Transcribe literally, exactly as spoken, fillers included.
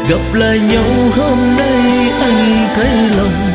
gặp lại nhau hôm nay anh thấy lòng